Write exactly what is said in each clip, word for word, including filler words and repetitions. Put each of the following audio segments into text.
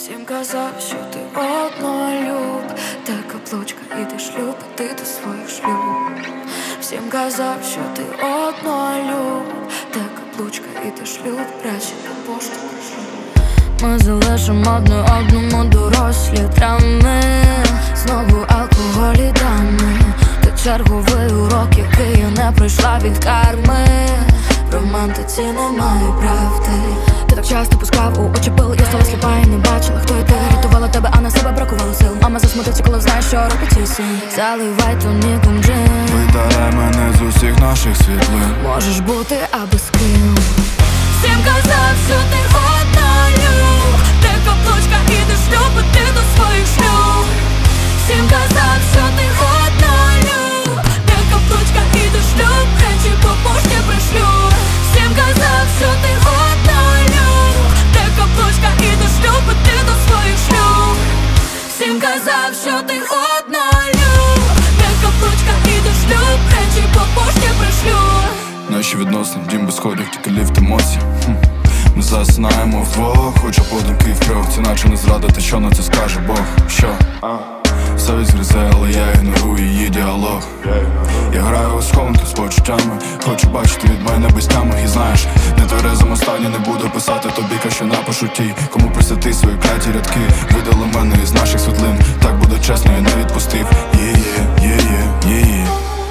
Всім казав, що ти однолюб, та каплучка, і ти шлюб, ти до своїх шлюб. Всім казав, що ти однолюб, та каплучка, і ти шлюб, краще по пошту. Ми залишимо одне одному дорослі драми, знову алкоголь і дами. Та черговий урок, який я не пройшла від карми. В романтиці немає правди. Ти так часто пускав у очі пил, я стала сліпа і не бачила, хто йде. Рятувала тебе, а на себе бракувало сил. Мама засмутиться, коли знаєш, що робить твій син. Заливай тоніком джин, видаляй мене з усіх наших світлин. Можеш бути аби з ким. Всім казав, що ти однолюб, ти каплучка, і ти шлюб, ти до своїх шлюб. Всім казав, що ти однолюб, ти каплучка, і ти шлюб, речі по пошті пришлю. Всім казав, що ти однолюб, ти каплучка, і ти шлюб, ти до своїх шлюб. Всім казав, що ти однолюб, ти каплучка, і ти шлюб, речі по пошті пришлю. Наші відносини, дім без сходів, тільки ліфт емоцій. Ми засинаємо вдвох, хоча подумки втрьох. Це наче не зрада, те, що на це скаже Бог. Що? Совість гризе, але я ігнорую її діалог. Я граю у схованки з почуттями, хочу бачити від мене без тями. І знаєш, не тверезим останнє не буду писати тобі, що напишу ті, кому присвяти свої кляті рядки. Видали мене із наших світлин, так буде чесно, я не відпустив. Є-є, є-є, є-є.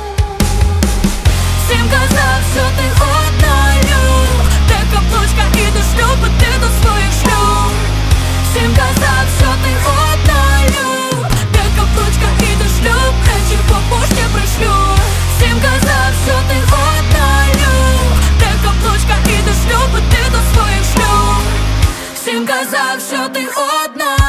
Всім казав, що ти однолюб, ти каплучка, і ти шлюб, ти до своїх шлюб. Всім казав, що ти однолюб, ти каплучка, і ти шлюб, речі по пошті пришлю. Всім казав, що ти однолюб, ти каплучка, і ти шлюб, ти до своїх шлюб. Всім казав, що ти однолюб.